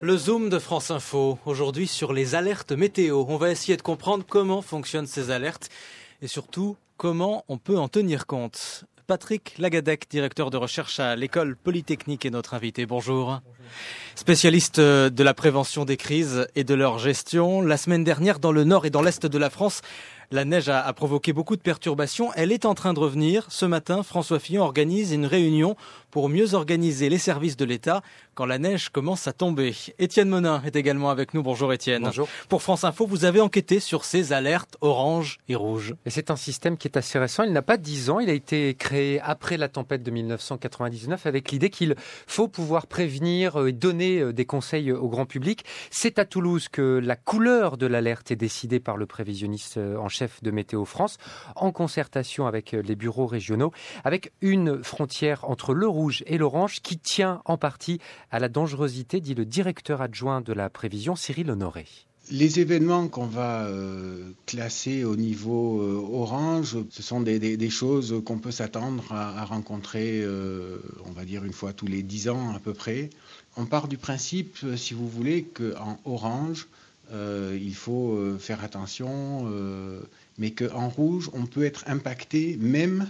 Le Zoom de France Info, aujourd'hui sur les alertes météo. On va essayer de comprendre comment fonctionnent ces alertes et surtout comment on peut en tenir compte. Patrick Lagadec, directeur de recherche à l'École Polytechnique, est notre invité. Bonjour. Bonjour. Spécialiste de la prévention des crises et de leur gestion. La semaine dernière, dans le nord et dans l'est de la France, la neige a provoqué beaucoup de perturbations. Elle est en train de revenir. Ce matin, François Fillon organise une réunion pour mieux organiser les services de l'État quand la neige commence à tomber. Étienne Monin est également avec nous. Bonjour Étienne. Bonjour. Pour France Info, vous avez enquêté sur ces alertes orange et rouge. Et c'est un système qui est assez récent. Il n'a pas 10 ans. Il a été créé après la tempête de 1999 avec l'idée qu'il faut pouvoir prévenir et donner des conseils au grand public. C'est à Toulouse que la couleur de l'alerte est décidée par le prévisionniste en chef de Météo France en concertation avec les bureaux régionaux, avec une frontière entre le rouge et l'orange qui tient en partie à la dangerosité, dit le directeur adjoint de la prévision, Cyril Honoré. Les événements qu'on va classer au niveau orange, ce sont des choses qu'on peut s'attendre à rencontrer, on va dire, une fois tous les 10 ans à peu près. On part du principe, si vous voulez, qu'en orange, il faut faire attention, mais qu'en rouge, on peut être impacté même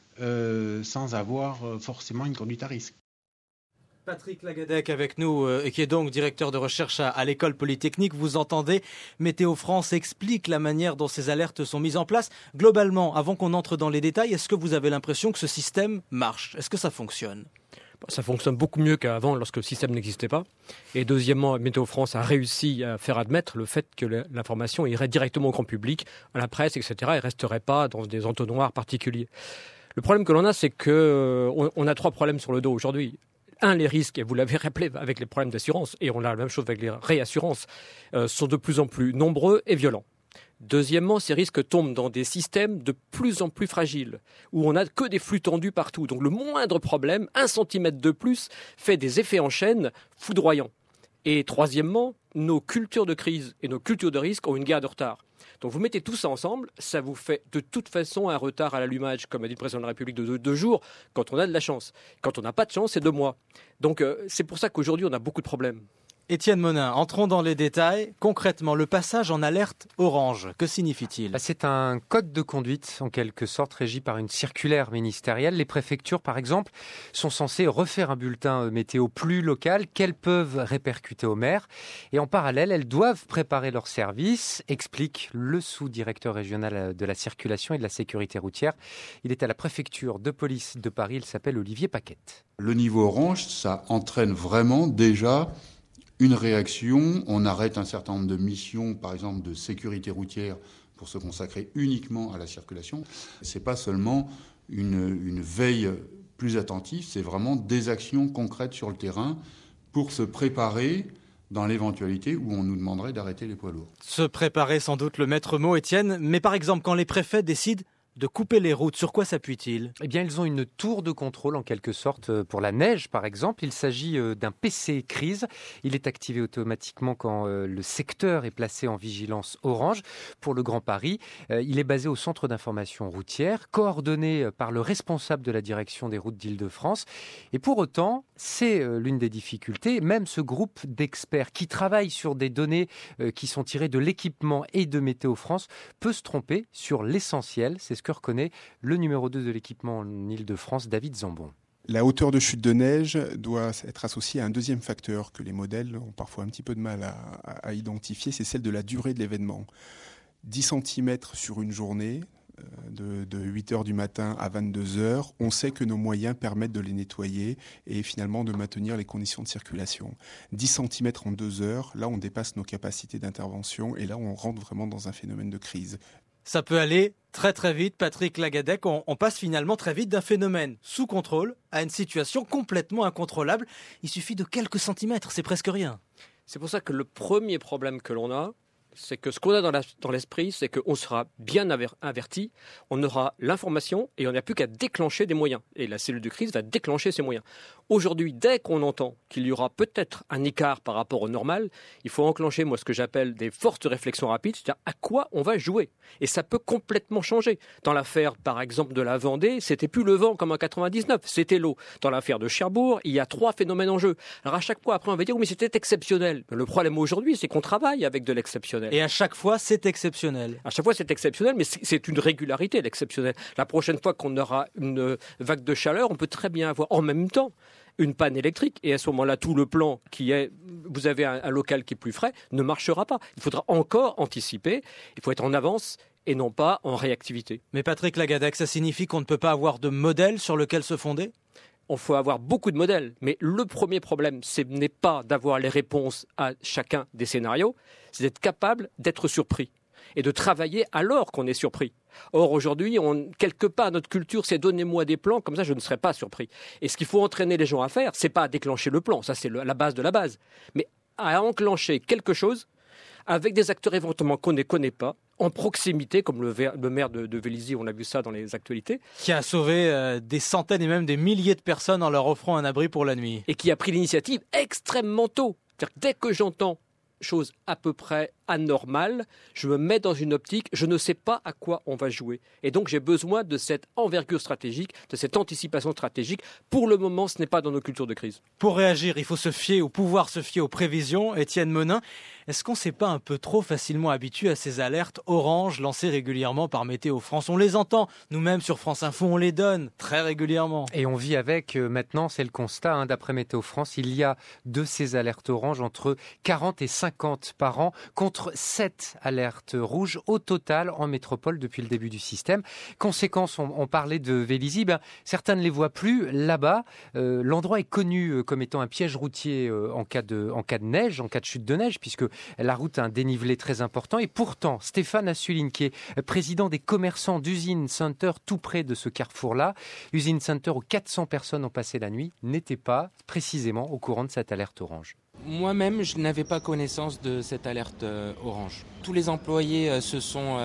sans avoir forcément une conduite à risque. Patrick Lagadec avec nous, qui est donc directeur de recherche à l'École Polytechnique. Vous entendez, Météo France explique la manière dont ces alertes sont mises en place. Globalement, avant qu'on entre dans les détails, est-ce que vous avez l'impression que ce système marche ? Est-ce que ça fonctionne ? Ça fonctionne beaucoup mieux qu'avant lorsque le système n'existait pas. Et deuxièmement, Météo France a réussi à faire admettre le fait que l'information irait directement au grand public, à la presse, etc. et ne resterait pas dans des entonnoirs particuliers. Le problème que l'on a, c'est qu'on a 3 problèmes sur le dos aujourd'hui. Les risques, et vous l'avez rappelé avec les problèmes d'assurance, et on a la même chose avec les réassurances, sont de plus en plus nombreux et violents. Deuxièmement, ces risques tombent dans des systèmes de plus en plus fragiles, où on n'a que des flux tendus partout. Donc le moindre problème, 1 centimètre de plus, fait des effets en chaîne foudroyants. Et troisièmement, nos cultures de crise et nos cultures de risque ont une guerre de retard. Donc vous mettez tout ça ensemble, ça vous fait de toute façon un retard à l'allumage, comme a dit le président de la République, de 2 jours, quand on a de la chance. Quand on n'a pas de chance, c'est 2 mois. Donc c'est pour ça qu'aujourd'hui, on a beaucoup de problèmes. Étienne Monin, entrons dans les détails. Concrètement, le passage en alerte orange, que signifie-t-il ? C'est un code de conduite, en quelque sorte, régi par une circulaire ministérielle. Les préfectures, par exemple, sont censées refaire un bulletin météo plus local qu'elles peuvent répercuter aux maires. Et en parallèle, elles doivent préparer leurs services, explique le sous-directeur régional de la circulation et de la sécurité routière. Il est à la préfecture de police de Paris, il s'appelle Olivier Paquette. Le niveau orange, ça entraîne vraiment déjà une réaction. On arrête un certain nombre de missions, par exemple de sécurité routière, pour se consacrer uniquement à la circulation. C'est pas seulement une veille plus attentive, c'est vraiment des actions concrètes sur le terrain pour se préparer dans l'éventualité où on nous demanderait d'arrêter les poids lourds. Se préparer, sans doute le maître mot, Étienne. Mais par exemple, quand les préfets décident de couper les routes, sur quoi s'appuient-ils ? Eh bien, ils ont une tour de contrôle, en quelque sorte, pour la neige, par exemple. Il s'agit d'un PC crise. Il est activé automatiquement quand le secteur est placé en vigilance orange. Pour le Grand Paris, il est basé au centre d'information routière, coordonné par le responsable de la direction des routes d'Île-de-France. Et pour autant, c'est l'une des difficultés. Même ce groupe d'experts qui travaille sur des données qui sont tirées de l'équipement et de Météo France peut se tromper sur l'essentiel. C'est ce que reconnaît le numéro 2 de l'équipement en Île-de-France, David Zambon. La hauteur de chute de neige doit être associée à un deuxième facteur que les modèles ont parfois un petit peu de mal à identifier, c'est celle de la durée de l'événement. 10 cm sur une journée, de 8 heures du matin à 22 heures, on sait que nos moyens permettent de les nettoyer et finalement de maintenir les conditions de circulation. 10 cm en 2 heures, là on dépasse nos capacités d'intervention et là on rentre vraiment dans un phénomène de crise. Ça peut aller très très vite, Patrick Lagadec. On passe finalement très vite d'un phénomène sous contrôle à une situation complètement incontrôlable. Il suffit de quelques centimètres, c'est presque rien. C'est pour ça que le premier problème que l'on a, c'est que ce qu'on a dans l'esprit, c'est qu'on sera bien averti, on aura l'information et on n'a plus qu'à déclencher des moyens. Et la cellule de crise va déclencher ces moyens. Aujourd'hui, dès qu'on entend qu'il y aura peut-être un écart par rapport au normal, il faut enclencher, moi, ce que j'appelle des fortes réflexions rapides, c'est-à-dire à quoi on va jouer. Et ça peut complètement changer. Dans l'affaire, par exemple, de la Vendée, c'était plus le vent comme en 99, c'était l'eau. Dans l'affaire de Cherbourg, il y a 3 phénomènes en jeu. Alors à chaque fois, après, on va dire, oui, mais c'était exceptionnel. Mais le problème aujourd'hui, c'est qu'on travaille avec de l'exceptionnel. Et à chaque fois, c'est exceptionnel. À chaque fois, c'est exceptionnel, mais c'est une régularité, l'exceptionnel. La prochaine fois qu'on aura une vague de chaleur, on peut très bien avoir en même temps une panne électrique. Et à ce moment-là, tout le plan qui est, vous avez un local qui est plus frais, ne marchera pas. Il faudra encore anticiper. Il faut être en avance et non pas en réactivité. Mais Patrick Lagadec, ça signifie qu'on ne peut pas avoir de modèle sur lequel se fonder ? On faut avoir beaucoup de modèles, mais le premier problème, ce n'est pas d'avoir les réponses à chacun des scénarios, c'est d'être capable d'être surpris et de travailler alors qu'on est surpris. Or, aujourd'hui, quelque part, notre culture, c'est donnez-moi des plans, comme ça je ne serai pas surpris. Et ce qu'il faut entraîner les gens à faire, c'est pas à déclencher le plan, ça c'est la base de la base, mais à enclencher quelque chose avec des acteurs éventuellement qu'on ne connaît pas, en proximité, comme le maire de Vélizy, on a vu ça dans les actualités. Qui a sauvé des centaines et même des milliers de personnes en leur offrant un abri pour la nuit. Et qui a pris l'initiative extrêmement tôt. C'est-à-dire que dès que j'entends chose à peu près anormale, je me mets dans une optique, je ne sais pas à quoi on va jouer. Et donc j'ai besoin de cette envergure stratégique, de cette anticipation stratégique. Pour le moment, ce n'est pas dans nos cultures de crise. Pour réagir, il faut se fier ou pouvoir se fier aux prévisions. Étienne Menin, est-ce qu'on ne s'est pas un peu trop facilement habitué à ces alertes orange lancées régulièrement par Météo France ? On les entend, nous-mêmes sur France Info, on les donne très régulièrement. Et on vit avec, maintenant, c'est le constat, d'après Météo France, il y a de ces alertes orange entre 40 et 50 par an, contre 7 alertes rouges au total en métropole depuis le début du système. Conséquence, on parlait de Vélizy, certains ne les voient plus. Là-bas, l'endroit est connu comme étant un piège routier en cas de neige, en cas de chute de neige, puisque la route a un dénivelé très important. Et pourtant, Stéphane Assuline, qui est président des commerçants d'Usine Center tout près de ce carrefour-là, Usine Center où 400 personnes ont passé la nuit, n'était pas précisément au courant de cette alerte orange. Moi-même, je n'avais pas connaissance de cette alerte orange. Tous les employés se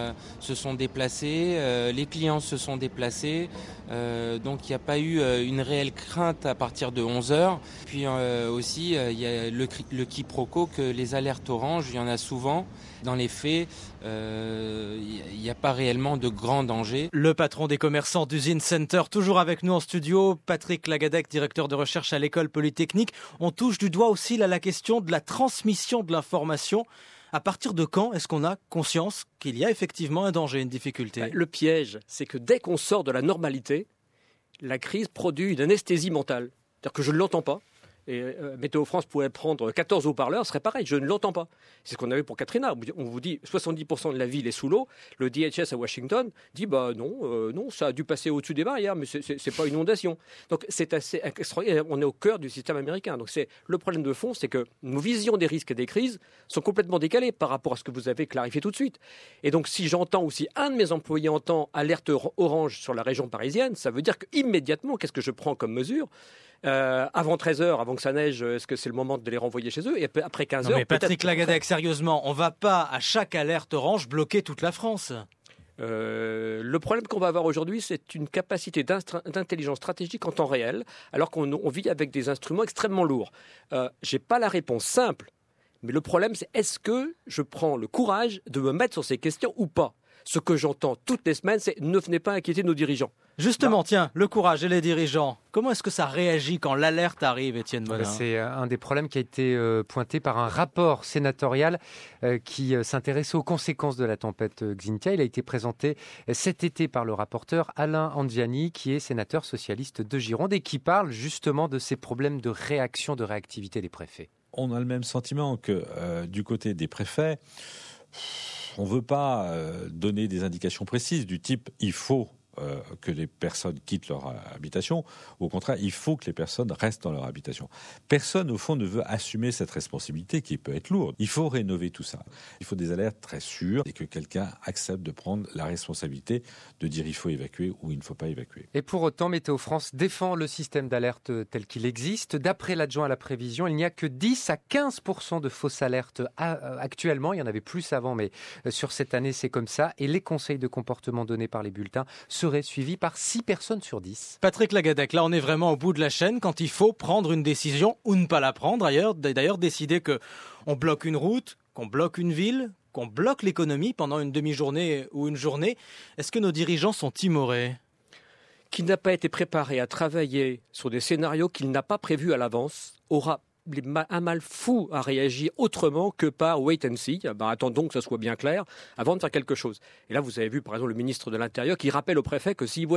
sont déplacés, les clients se sont déplacés, donc il n'y a pas eu une réelle crainte à partir de 11h. Puis aussi, il y a le quiproquo que les alertes orange, il y en a souvent. Dans les faits, il n'y a pas réellement de grand danger. Le patron des commerçants d'Usine Center, toujours avec nous en studio, Patrick Lagadec, directeur de recherche à l'École Polytechnique. On touche du doigt aussi la question de la transmission de l'information. À partir de quand est-ce qu'on a conscience qu'il y a effectivement un danger, une difficulté ? Le piège, c'est que dès qu'on sort de la normalité, la crise produit une anesthésie mentale. C'est-à-dire que je ne l'entends pas. Et Météo France pourrait prendre 14 haut-parleurs, ce serait pareil, je ne l'entends pas. C'est ce qu'on avait pour Katrina. On vous dit 70% de la ville est sous l'eau. Le DHS à Washington dit non, ça a dû passer au-dessus des barrières, mais c'est pas une inondation. Donc c'est assez extraordinaire. On est au cœur du système américain. Donc le problème de fond, c'est que nos visions des risques et des crises sont complètement décalées par rapport à ce que vous avez clarifié tout de suite. Et donc si j'entends aussi un de mes employés entend alerte orange sur la région parisienne, ça veut dire qu'immédiatement, qu'est-ce que je prends comme mesure ? Avant 13h, avant que ça neige, est-ce que c'est le moment de les renvoyer chez eux ? Et après 15h... Non mais Patrick Lagadec, sérieusement, on ne va pas à chaque alerte orange bloquer toute la France. Le problème qu'on va avoir aujourd'hui, c'est une capacité d'intelligence stratégique en temps réel, alors qu'on vit avec des instruments extrêmement lourds. Je n'ai pas la réponse simple, mais le problème, c'est est-ce que je prends le courage de me mettre sur ces questions ou pas ? Ce que j'entends toutes les semaines, c'est ne venez pas inquiéter nos dirigeants. Justement, tiens, le courage et les dirigeants. Comment est-ce que ça réagit quand l'alerte arrive, Étienne Menin ? C'est un des problèmes qui a été pointé par un rapport sénatorial qui s'intéressait aux conséquences de la tempête Xynthia. Il a été présenté cet été par le rapporteur Alain Anziani, qui est sénateur socialiste de Gironde et qui parle justement de ces problèmes de réaction, de réactivité des préfets. On a le même sentiment que du côté des préfets, on ne veut pas donner des indications précises du type « il faut ». que les personnes quittent leur habitation. Au contraire, il faut que les personnes restent dans leur habitation. Personne, au fond, ne veut assumer cette responsabilité qui peut être lourde. Il faut rénover tout ça. Il faut des alertes très sûres et que quelqu'un accepte de prendre la responsabilité de dire il faut évacuer ou il ne faut pas évacuer. Et pour autant, Météo France défend le système d'alerte tel qu'il existe. D'après l'adjoint à la prévision, il n'y a que 10 à 15% de fausses alertes actuellement. Il y en avait plus avant, mais sur cette année, c'est comme ça. Et les conseils de comportement donnés par les bulletins seraient suivis par 6 personnes sur 10. Patrick Lagadec, là on est vraiment au bout de la chaîne quand il faut prendre une décision ou ne pas la prendre. D'ailleurs, décider qu'on bloque une route, qu'on bloque une ville, qu'on bloque l'économie pendant une demi-journée ou une journée. Est-ce que nos dirigeants sont timorés ? Qui n'a pas été préparé à travailler sur des scénarios qu'il n'a pas prévus à l'avance aura un mal fou à réagir autrement que par wait and see. Attendons que ça soit bien clair avant de faire quelque chose. Et là, vous avez vu, par exemple, le ministre de l'Intérieur qui rappelle au préfet que s'il voit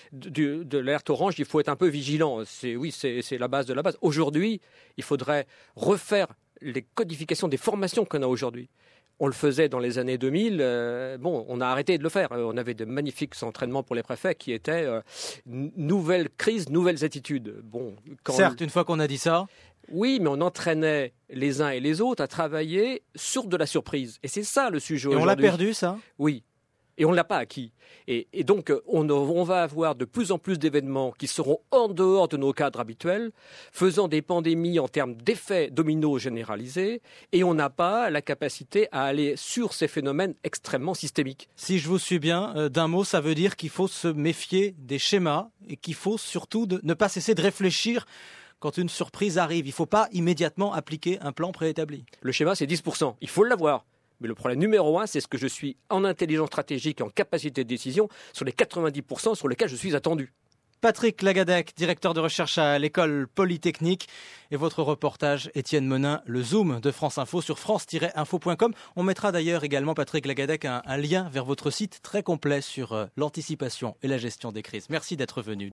de l'alerte orange, il faut être un peu vigilant. C'est la base de la base. Aujourd'hui, il faudrait refaire les codifications des formations qu'on a aujourd'hui. On le faisait dans les années 2000. On a arrêté de le faire. On avait de magnifiques entraînements pour les préfets qui étaient nouvelles crises, nouvelles attitudes. Certes, une fois qu'on a dit ça... Oui, mais on entraînait les uns et les autres à travailler sur de la surprise. Et c'est ça le sujet aujourd'hui. Et on l'a perdu, ça ? Oui. Et on ne l'a pas acquis. Et donc, on va avoir de plus en plus d'événements qui seront en dehors de nos cadres habituels, faisant des pandémies en termes d'effets dominos généralisés, et on n'a pas la capacité à aller sur ces phénomènes extrêmement systémiques. Si je vous suis bien, d'un mot, ça veut dire qu'il faut se méfier des schémas et qu'il faut surtout ne pas cesser de réfléchir quand une surprise arrive. Il ne faut pas immédiatement appliquer un plan préétabli. Le schéma, c'est 10%. Il faut l'avoir. Mais le problème numéro 1, c'est ce que je suis en intelligence stratégique et en capacité de décision sur les 90% sur lesquels je suis attendu. Patrick Lagadec, directeur de recherche à l'école Polytechnique, et votre reportage, Étienne Menin, le Zoom de France Info sur france-info.com. On mettra d'ailleurs également, Patrick Lagadec, un lien vers votre site très complet sur l'anticipation et la gestion des crises. Merci d'être venu.